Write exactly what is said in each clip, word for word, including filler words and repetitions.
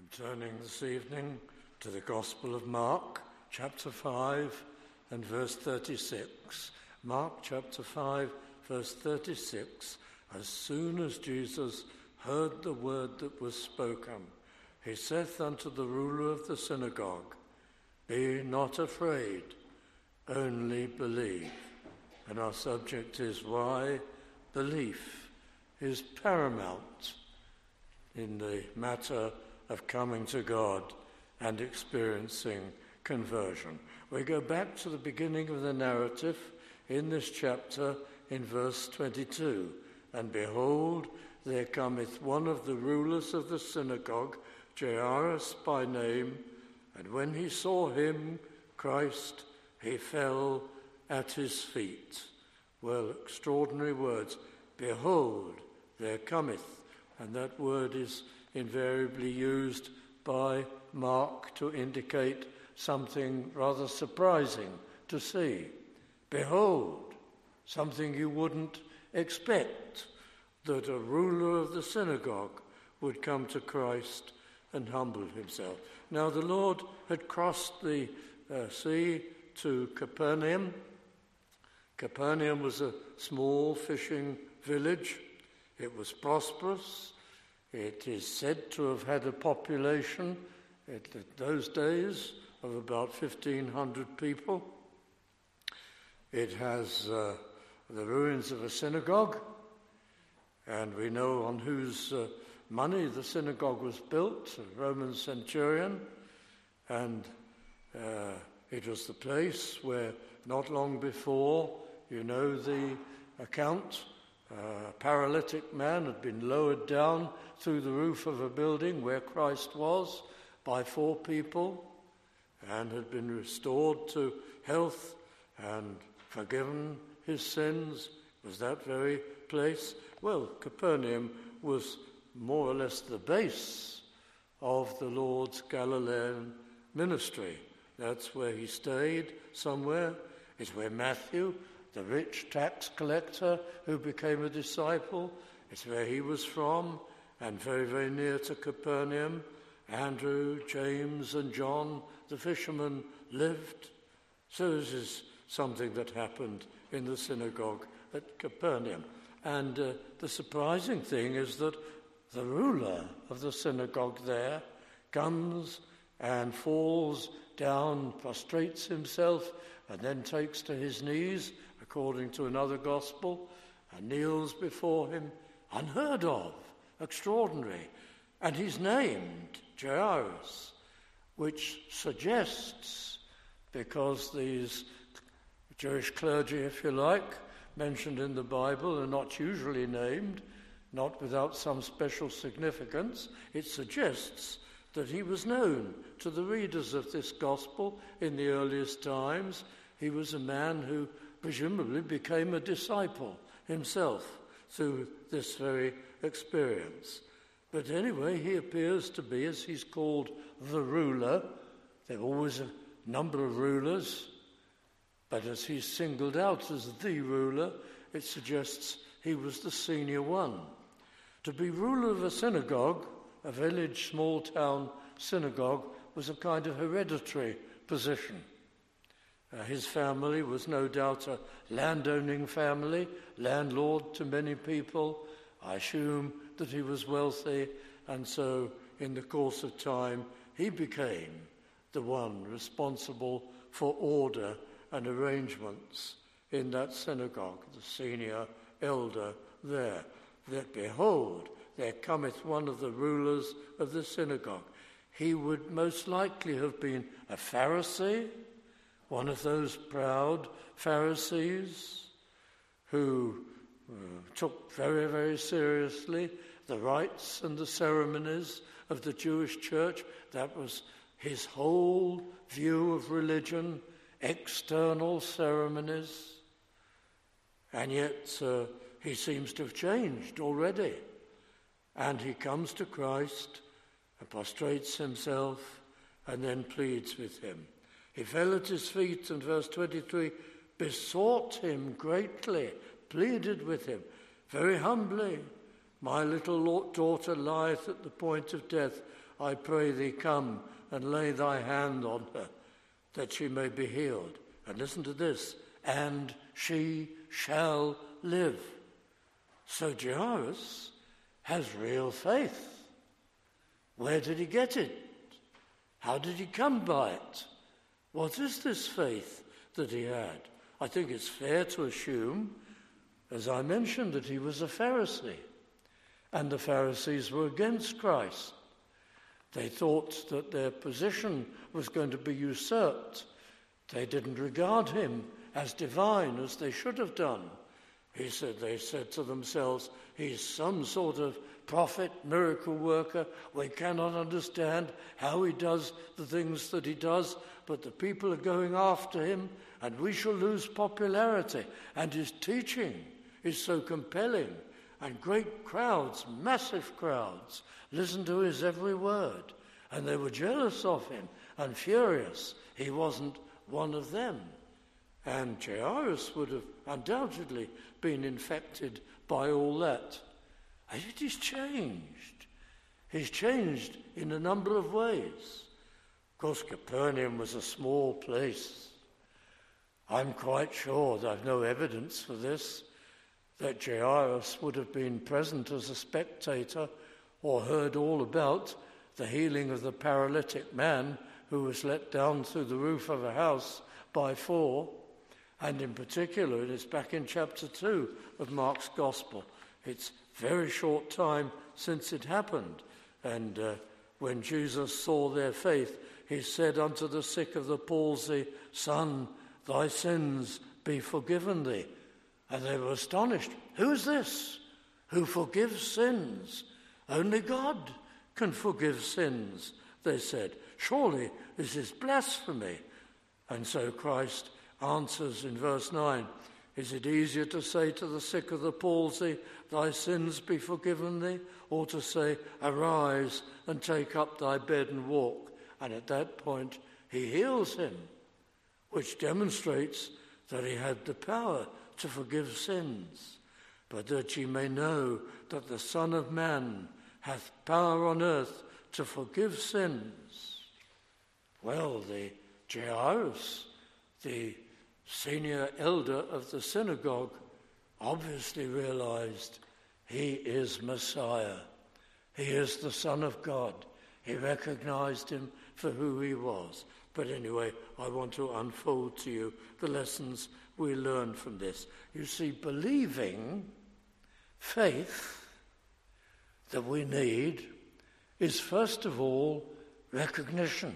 Turning this evening to the Gospel of Mark, chapter five and verse thirty-six. Mark chapter five, verse thirty-six. As soon as Jesus heard the word that was spoken, he saith unto the ruler of the synagogue, Be not afraid, only believe. And our subject is why belief is paramount in the matter of coming to God and experiencing conversion. We go back to the beginning of the narrative in this chapter in verse twenty-two. And behold, there cometh one of the rulers of the synagogue, Jairus by name, and when he saw him, Christ, he fell at his feet. Well, extraordinary words. Behold, there cometh. And that word is invariably used by Mark to indicate something rather surprising to see. Behold, something you wouldn't expect, that a ruler of the synagogue would come to Christ and humble himself. Now the Lord had crossed the uh, sea to Capernaum. Capernaum was a small fishing village. It was prosperous. It is said to have had a population at those days of about fifteen hundred people. It has uh, the ruins of a synagogue, and we know on whose uh, money the synagogue was built, a Roman centurion, and uh, it was the place where not long before, you know the account, Uh, a paralytic man had been lowered down through the roof of a building where Christ was by four people and had been restored to health and forgiven his sins. Was that very place? Well, Capernaum was more or less the base of the Lord's Galilean ministry. That's where he stayed somewhere. It's where Matthew, the rich tax collector who became a disciple, it's where he was from, and very, very near to Capernaum, Andrew, James, and John, the fishermen, lived. So this is something that happened in the synagogue at Capernaum. And uh, the surprising thing is that the ruler of the synagogue there comes and falls down, prostrates himself, and then takes to his knees, according to another gospel, and kneels before him, unheard of, extraordinary. And he's named Jairus, which suggests, because these Jewish clergy, if you like, mentioned in the Bible are not usually named, not without some special significance, it suggests that he was known to the readers of this gospel in the earliest times. He was a man who presumably became a disciple himself through this very experience. But anyway, he appears to be, as he's called, the ruler. There are always a number of rulers, but as he's singled out as the ruler, it suggests he was the senior one. To be ruler of a synagogue, a village, small town synagogue, was a kind of hereditary position. Uh, his family was no doubt a landowning family, landlord to many people. I assume that he was wealthy, and so in the course of time he became the one responsible for order and arrangements in that synagogue, the senior elder there. That behold, there cometh one of the rulers of the synagogue. He would most likely have been a Pharisee, one of those proud Pharisees who uh, took very, very seriously the rites and the ceremonies of the Jewish church. That was his whole view of religion, external ceremonies. And yet uh, he seems to have changed already. And he comes to Christ and prostrates himself and then pleads with him. He fell at his feet, and verse twenty-three, besought him greatly, pleaded with him very humbly. My little daughter lieth at the point of death. I pray thee, come and lay thy hand on her, that she may be healed. And listen to this, and she shall live. So Jairus has real faith. Where did he get it? How did he come by it? What is this faith that he had? I think it's fair to assume, as I mentioned, that he was a Pharisee. And the Pharisees were against Christ. They thought that their position was going to be usurped. They didn't regard him as divine as they should have done. He said, they said to themselves, he's some sort of prophet, miracle worker. We cannot understand how he does the things that he does, but the people are going after him, and we shall lose popularity. And his teaching is so compelling, and great crowds, massive crowds, listen to his every word. And they were jealous of him and furious. He wasn't one of them. And Jairus would have undoubtedly been infected by all that. And it is changed. He's changed in a number of ways. Of course, Capernaum was a small place. I'm quite sure, I've no evidence for this, that Jairus would have been present as a spectator or heard all about the healing of the paralytic man who was let down through the roof of a house by four. And in particular, it is back in chapter two of Mark's Gospel. It's very short time since it happened. And uh, when Jesus saw their faith, he said unto the sick of the palsy, Son, thy sins be forgiven thee. And they were astonished. Who is this who forgives sins? Only God can forgive sins, they said. Surely this is blasphemy. And so Christ answers in verse nine, is it easier to say to the sick of the palsy, thy sins be forgiven thee, or to say, arise and take up thy bed and walk? And at that point he heals him, which demonstrates that he had the power to forgive sins, but that ye may know that the Son of Man hath power on earth to forgive sins. Well, the Jairus, the senior elder of the synagogue, obviously realized he is Messiah. He is the Son of God. He recognized him for who he was. But anyway, I want to unfold to you the lessons we learn from this. You see, believing, faith that we need is first of all recognition.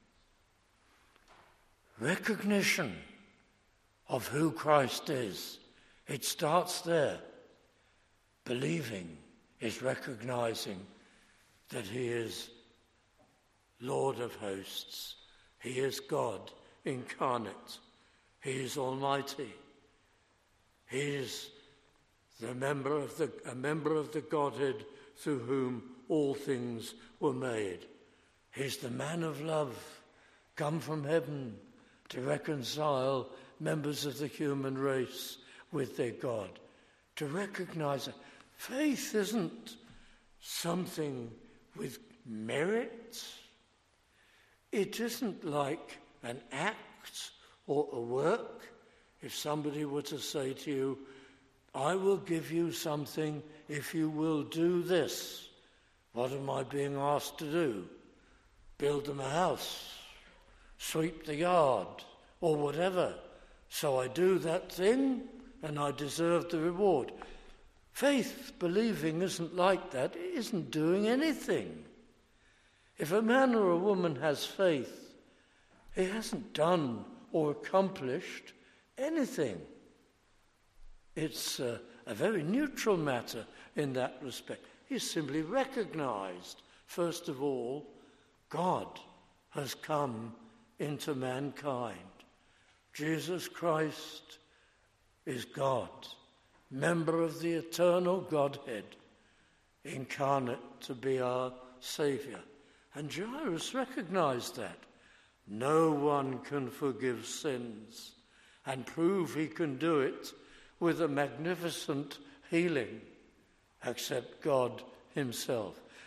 Recognition of who Christ is. It starts there. Believing is recognizing that he is Lord of hosts. He is God incarnate. He is almighty. He is the member of the, a member of the Godhead through whom all things were made. He's the man of love, come from heaven to reconcile members of the human race with their God. To recognize that faith isn't something with merit. It isn't like an act or a work. If somebody were to say to you, I will give you something if you will do this, what am I being asked to do? Build them a house, sweep the yard, or whatever. So I do that thing and I deserve the reward. Faith, believing, isn't like that. It isn't doing anything. If a man or a woman has faith, he hasn't done or accomplished anything. It's a, a very neutral matter in that respect. He's simply recognized, first of all, God has come into mankind. Jesus Christ is God, member of the eternal Godhead, incarnate to be our Saviour. And Jairus recognized that. No one can forgive sins and prove he can do it with a magnificent healing except God himself.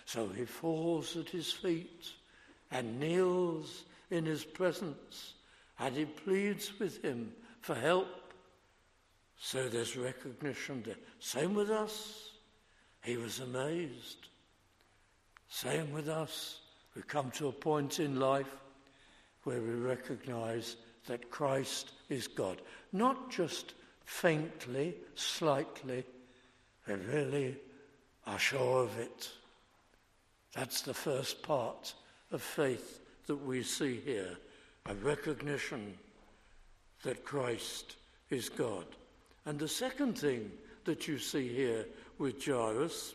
So he falls at his feet and kneels in his presence, and he pleads with him for help. So there's recognition there. Same with us. He was amazed. Same with us. We come to a point in life where we recognize that Christ is God. Not just faintly, slightly, we really are sure of it. That's the first part of faith that we see here, a recognition that Christ is God. And the second thing that you see here with Jairus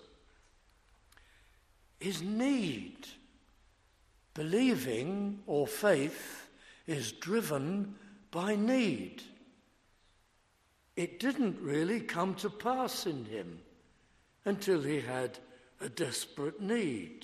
is need. Believing or faith is driven by need. It didn't really come to pass in him until he had a desperate need.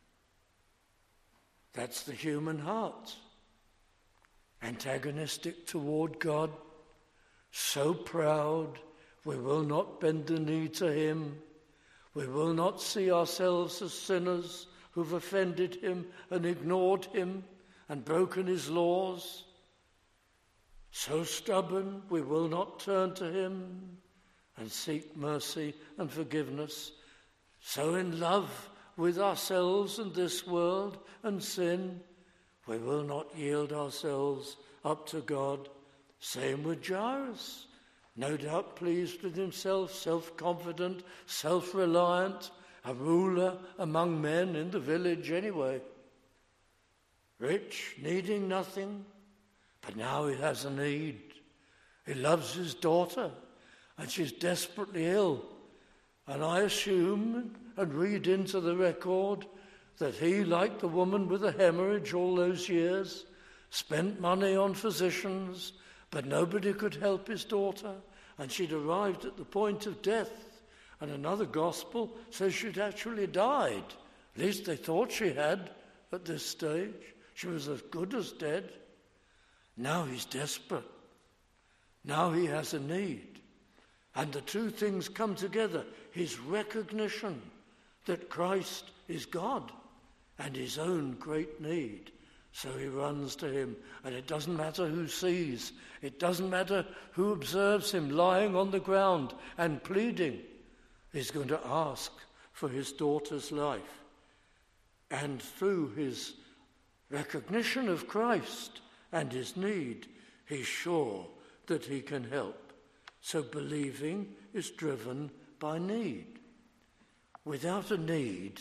That's the human heart. Antagonistic toward God, so proud we will not bend the knee to him. We will not see ourselves as sinners who've offended him and ignored him and broken his laws. So stubborn we will not turn to him and seek mercy and forgiveness. So in love with ourselves and this world and sin, we will not yield ourselves up to God. Same with Jairus. No doubt pleased with himself, self-confident, self-reliant, a ruler among men in the village anyway. Rich, needing nothing, but now he has a need. He loves his daughter, and she's desperately ill. And I assume and read into the record that he, like the woman with a hemorrhage all those years, spent money on physicians, but nobody could help his daughter, and she'd arrived at the point of death. And another gospel says she'd actually died. At least they thought she had at this stage. She was as good as dead. Now he's desperate. Now he has a need. And the two things come together. His recognition that Christ is God and his own great need. So he runs to him, and it doesn't matter who sees. It doesn't matter who observes him lying on the ground and pleading. He's going to ask for his daughter's life. And through his recognition of Christ and his need, he's sure that he can help. So believing is driven by need. Without a need,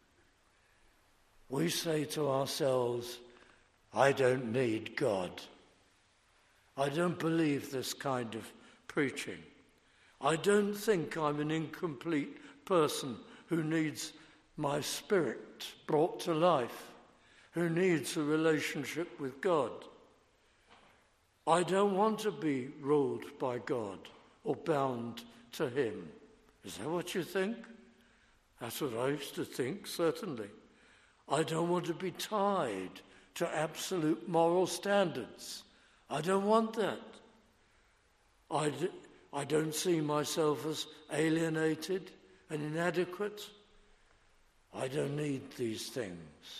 we say to ourselves, I don't need God. I don't believe this kind of preaching. I don't think I'm an incomplete person who needs my spirit brought to life, who needs a relationship with God. I don't want to be ruled by God or bound to him. Is that what you think? That's what I used to think, certainly. I don't want to be tied to absolute moral standards. I don't want that. I, d- I don't see myself as alienated and inadequate. I don't need these things.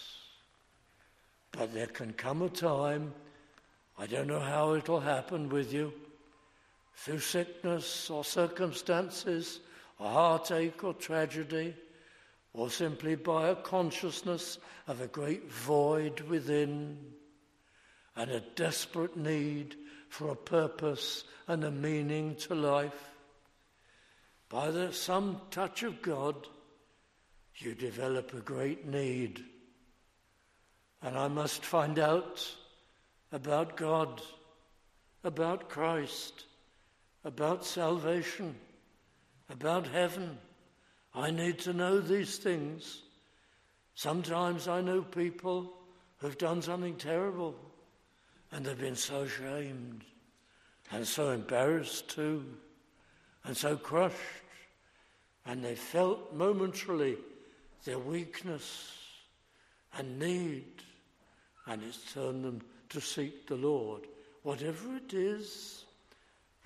But there can come a time, I don't know how it'll happen with you, through sickness or circumstances, or heartache or tragedy, or simply by a consciousness of a great void within and a desperate need for a purpose and a meaning to life. By the, some touch of God, you develop a great need. And I must find out about God, about Christ, about salvation, about heaven. I need to know these things. Sometimes I know people who've done something terrible, and they've been so ashamed and so embarrassed too, and so crushed, and they felt momentarily their weakness and need, and it's turned them to seek the Lord. Whatever it is,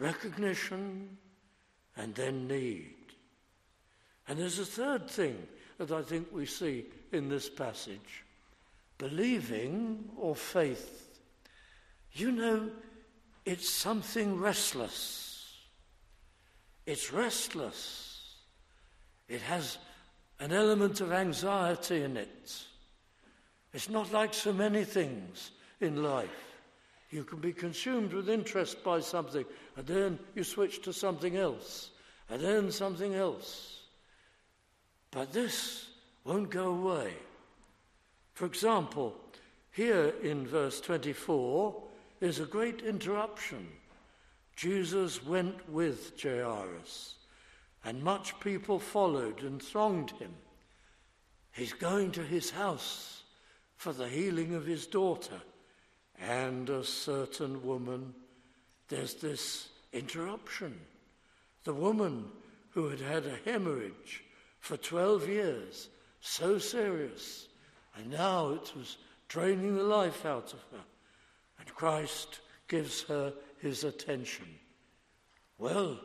recognition and then need. And there's a third thing that I think we see in this passage. Believing or faith, you know, it's something restless. It's restless. It has an element of anxiety in it. It's not like so many things in life. You can be consumed with interest by something, and then you switch to something else, and then something else. But this won't go away. For example, here in verse twenty-four is a great interruption. Jesus went with Jairus, and much people followed and thronged him. He's going to his house for the healing of his daughter. And a certain woman, there's this interruption. The woman who had had a hemorrhage for twelve years, so serious, and now it was draining the life out of her. And Christ gives her his attention. Well,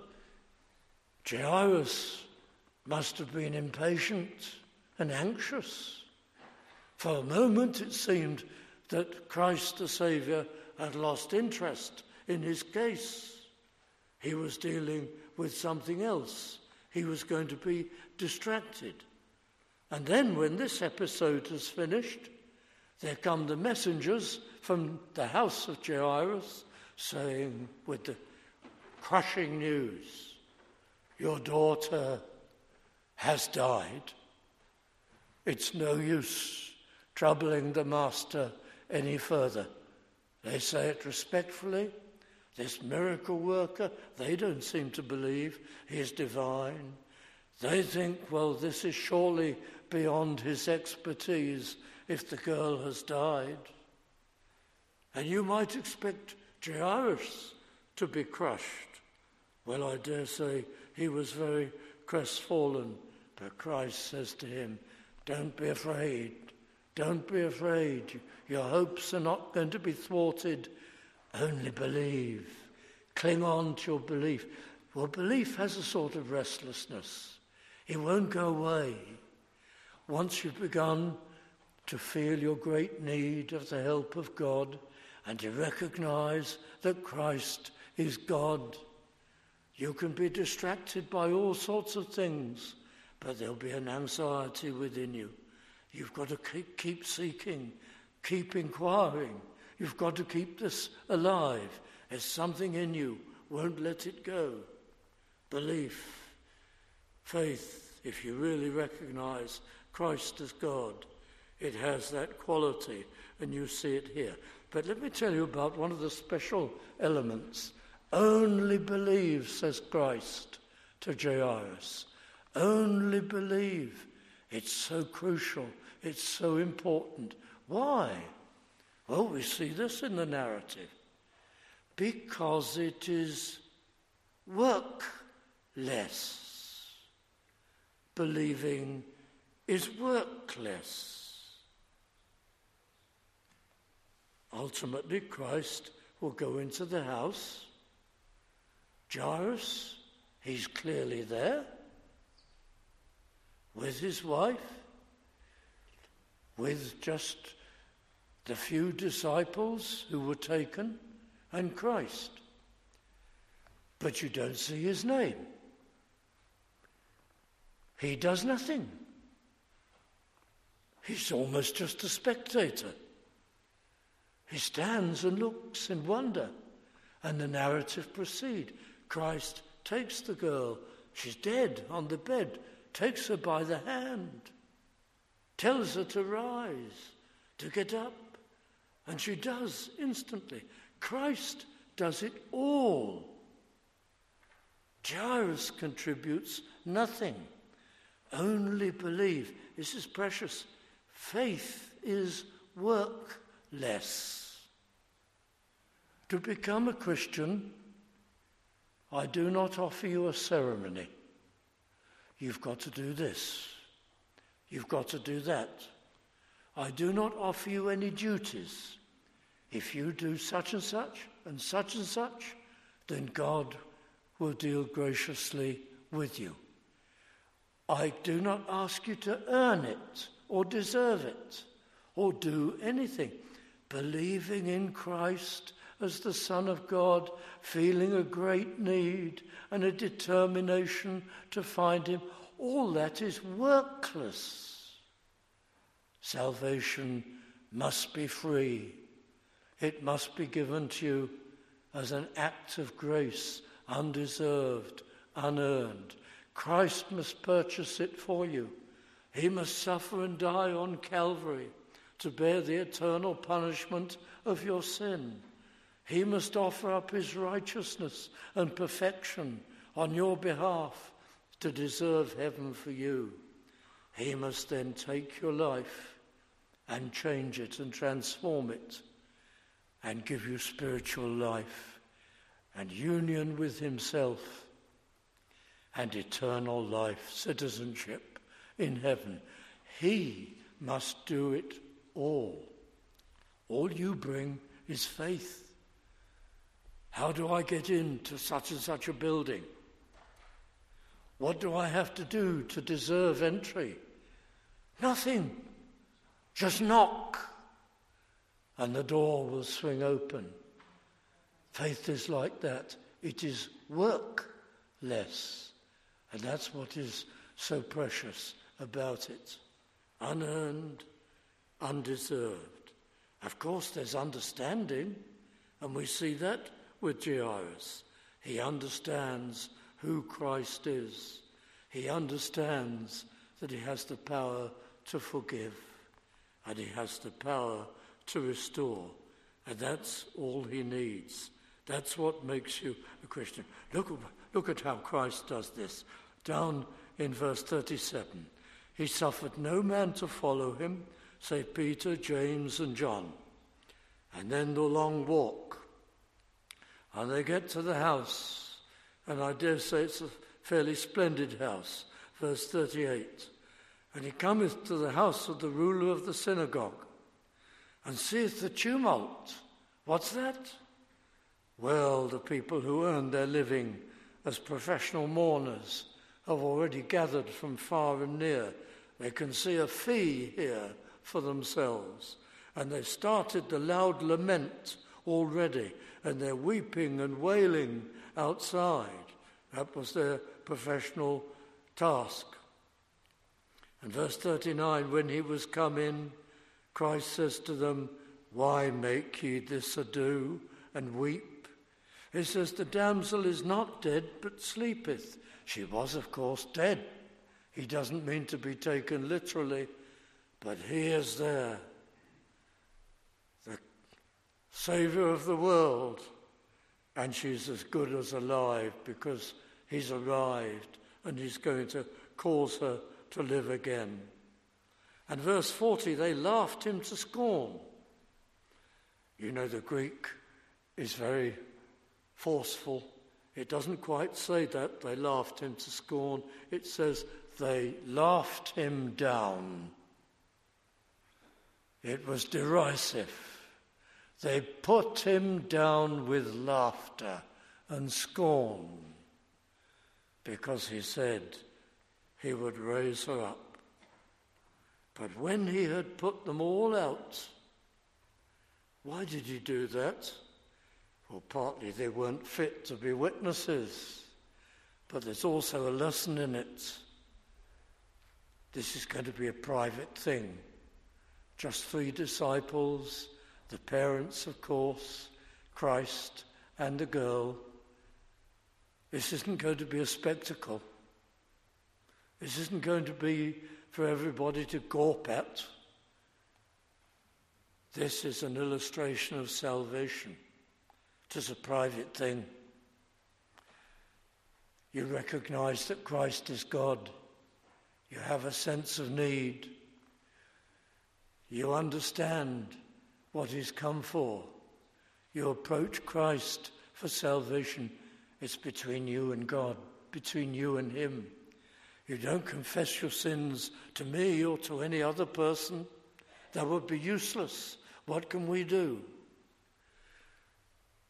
Jairus must have been impatient and anxious. For a moment it seemed that Christ the Saviour had lost interest in his case. He was dealing with something else. He was going to be distracted. And then when this episode is finished, there come the messengers from the house of Jairus saying with the crushing news, "Your daughter has died. It's no use troubling the master any further." They say it respectfully. This miracle worker, they don't seem to believe he is divine. They think, well, this is surely beyond his expertise if the girl has died. And you might expect Jairus to be crushed. Well, I dare say he was very crestfallen, but Christ says to him, "Don't be afraid. Don't be afraid. Your hopes are not going to be thwarted. Only believe. Cling on to your belief." Well, belief has a sort of restlessness. It won't go away. Once you've begun to feel your great need of the help of God and to recognize that Christ is God, you can be distracted by all sorts of things, but there'll be an anxiety within you. You've got to keep, keep seeking, keep inquiring. You've got to keep this alive. There's something in you. Won't let it go. Belief, faith, if you really recognize Christ as God, it has that quality, and you see it here. But let me tell you about one of the special elements. Only believe, says Christ to Jairus. Only believe. It's so crucial. It's so important. Why? Well, we see this in the narrative. Because it is workless. Believing is workless. Ultimately, Christ will go into the house. Jairus, he's clearly there with his wife, with just the few disciples who were taken, and Christ. But you don't see his name. He does nothing. He's almost just a spectator. He stands and looks in wonder, and the narrative proceeds. Christ takes the girl, she's dead on the bed, takes her by the hand, tells her to rise, to get up, and she does instantly. Christ does it all. Jairus contributes nothing. Only believe. This is precious. Faith is workless. To become a Christian, I do not offer you a ceremony. You've got to do this. You've got to do that. I do not offer you any duties. If you do such and such and such and such, then God will deal graciously with you. I do not ask you to earn it or deserve it or do anything. Believing in Christ as the Son of God, feeling a great need and a determination to find him, all that is workless. Salvation must be free. It must be given to you as an act of grace, undeserved, unearned. Christ must purchase it for you. He must suffer and die on Calvary to bear the eternal punishment of your sin. He must offer up his righteousness and perfection on your behalf to deserve heaven for you. He must then take your life and change it and transform it and give you spiritual life and union with himself and eternal life, citizenship in heaven. He must do it all. All you bring is faith. How do I get into such and such a building? What do I have to do to deserve entry? Nothing. Just knock, and the door will swing open. Faith is like that. It is workless. And that's what is so precious about it. Unearned, undeserved. Of course, there's understanding, and we see that with Jairus. He understands who Christ is. He understands that he has the power to forgive, and he has the power to restore. And that's all he needs. That's what makes you a Christian. Look, look at how Christ does this. Down in verse thirty-seven. He suffered no man to follow him, save Peter, James, and John. And then the long walk. And they get to the house. And I dare say it's a fairly splendid house. Verse thirty-eight. And he cometh to the house of the ruler of the synagogue, and seeth the tumult. What's that? Well, the people who earn their living as professional mourners have already gathered from far and near. They can see a fee here for themselves. And they've started the loud lament already, and they're weeping and wailing outside. That was their professional task. And verse thirty-nine, when he was come in, Christ says to them, why make ye this ado and weep? He says, the damsel is not dead, but sleepeth. She was, of course, dead. He doesn't mean to be taken literally, but he is there. The Saviour of the world. And she's as good as alive because he's arrived and he's going to cause her to live again. And verse forty, they laughed him to scorn. You know, the Greek is very forceful. It doesn't quite say that, they laughed him to scorn. It says they laughed him down. It was derisive. They put him down with laughter and scorn because he said he would raise her up. But when he had put them all out, why did he do that? Well, partly they weren't fit to be witnesses, but there's also a lesson in it. This is going to be a private thing. Just three disciples, the parents, of course, Christ and the girl. This isn't going to be a spectacle. This isn't going to be for everybody to gawp at. This is an illustration of salvation. It is a private thing. You recognize that Christ is God. You have a sense of need. You understand what he's come for. You approach Christ for salvation. It's between you and God, between you and him. You don't confess your sins to me or to any other person. That would be useless. What can we do?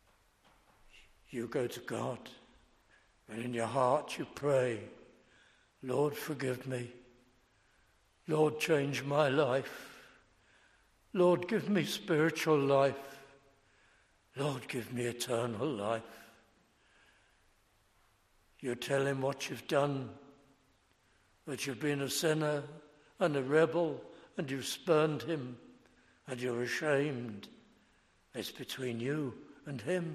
You go to God, and in your heart you pray, Lord, forgive me. Lord, change my life. Lord, give me spiritual life. Lord, give me eternal life. You tell him what you've done, that you've been a sinner and a rebel, and you've spurned him, and you're ashamed. It's between you and him.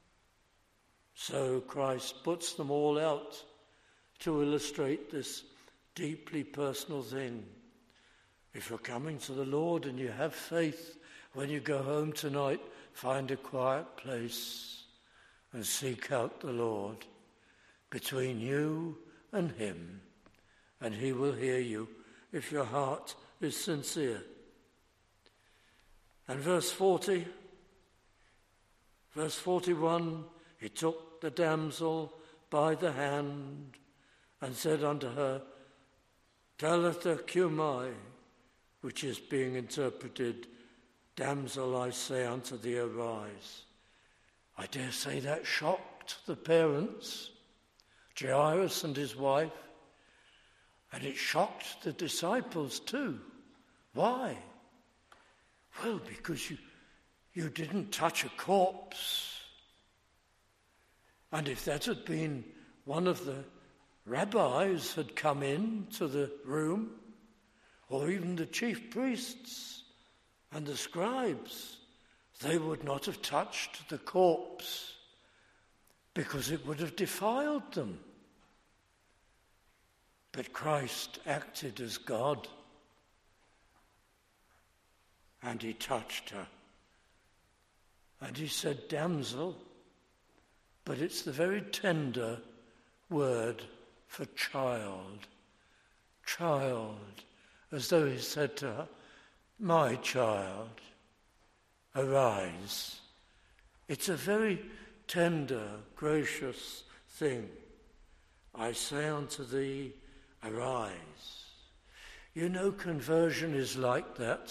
So Christ puts them all out to illustrate this deeply personal thing. If you're coming to the Lord and you have faith, when you go home tonight, find a quiet place and seek out the Lord between you and him, and he will hear you if your heart is sincere. And verse forty, verse forty-one, he took the damsel by the hand and said unto her, Talitha cumi, which is being interpreted, Damsel, I say unto thee, arise. I dare say that shocked the parents, Jairus and his wife, and it shocked the disciples too. Why? Well, because you, you didn't touch a corpse. And if that had been one of the rabbis had come in to the room, or even the chief priests and the scribes, they would not have touched the corpse because it would have defiled them. But Christ acted as God, and he touched her. And he said, damsel, but it's the very tender word for child. Child, as though he said to her, my child, arise. It's a very tender, gracious thing. I say unto thee, arise. You know, conversion is like that.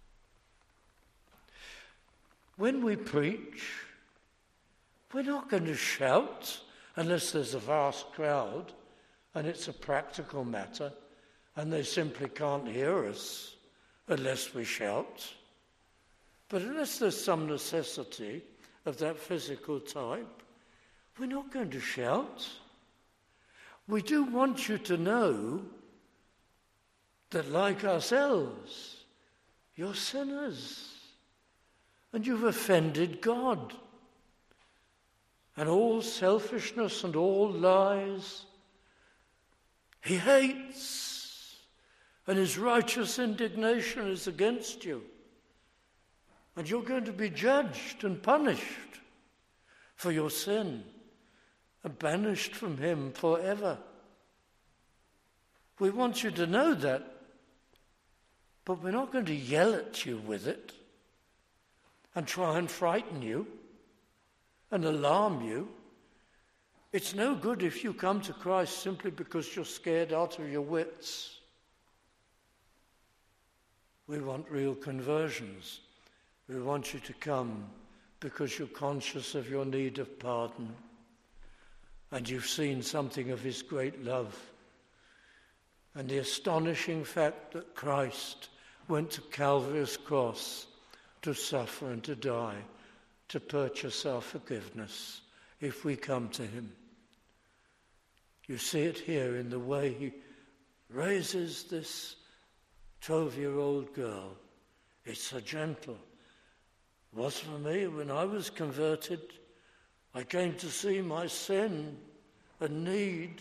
When we preach, we're not going to shout unless there's a vast crowd and it's a practical matter and they simply can't hear us unless we shout. But unless there's some necessity of that physical type, we're not going to shout. We do want you to know that, like ourselves, you're sinners and you've offended God. And all selfishness and all lies he hates, and his righteous indignation is against you. And you're going to be judged and punished for your sin and banished from him forever. We want you to know that, but we're not going to yell at you with it and try and frighten you and alarm you. It's no good if you come to Christ simply because you're scared out of your wits. We want real conversions. We want you to come because you're conscious of your need of pardon and you've seen something of his great love and the astonishing fact that Christ went to Calvary's cross to suffer and to die to purchase our forgiveness if we come to him. You see it here in the way he raises this twelve-year-old girl. It's so gentle. It was for me when I was converted. I came to see my sin and need,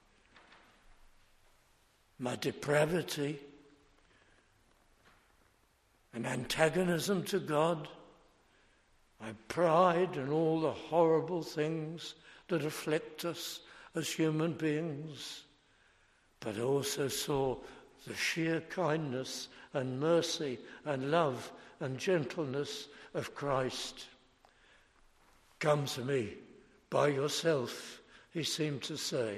my depravity, an antagonism to God, my pride and all the horrible things that afflict us as human beings, but also saw the sheer kindness and mercy and love and gentleness of Christ. Come to me by yourself, he seemed to say.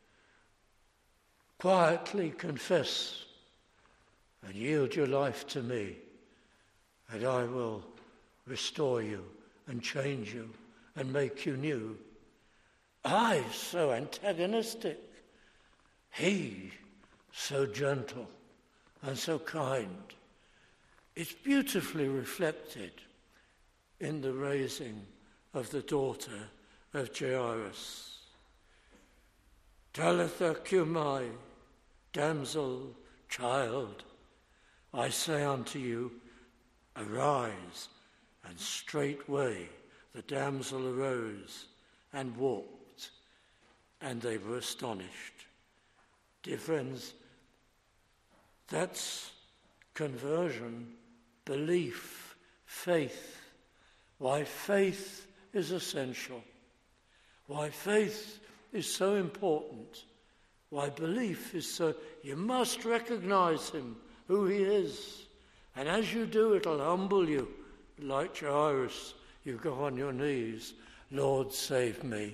Quietly confess and yield your life to me, and I will restore you and change you and make you new. I, so antagonistic. He, so gentle and so kind. It's beautifully reflected in the raising of the daughter of Jairus. Talitha cumai, damsel, child, I say unto you, arise. And straightway the damsel arose and walked, and they were astonished. Dear friends, that's conversion, belief, faith. Why faith is essential. Why faith is so important. Why belief is so... You must recognize him, who he is. And as you do, it'll humble you. Like Jairus, you go on your knees, Lord, save me.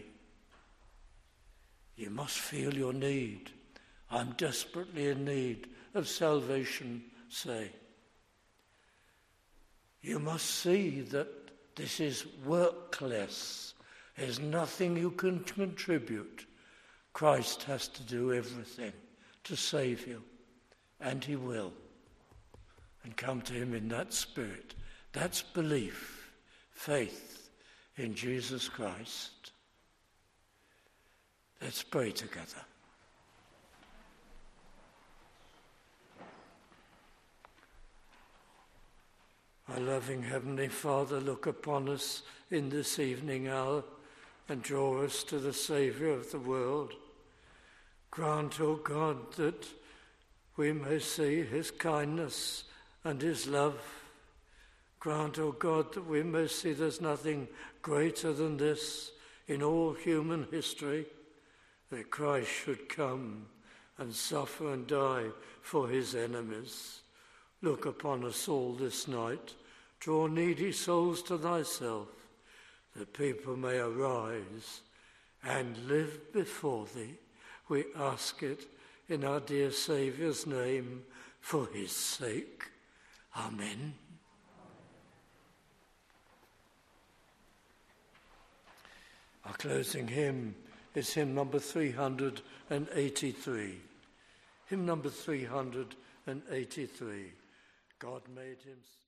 You must feel your need. I'm desperately in need of salvation, say. You must see that this is workless. There's nothing you can contribute. Christ has to do everything to save you, and he will. And come to him in that spirit. That's belief, faith in Jesus Christ. Let's pray together. Our loving Heavenly Father, look upon us in this evening hour and draw us to the Saviour of the world. Grant, O God, that we may see his kindness and his love. Grant, O God, that we may see there's nothing greater than this in all human history, that Christ should come and suffer and die for his enemies. Look upon us all this night. Draw needy souls to thyself, that people may arise and live before thee. We ask it in our dear Saviour's name, for his sake. Amen. Our closing hymn is hymn number three hundred eighty-three. Hymn number three hundred eighty-three. God made him...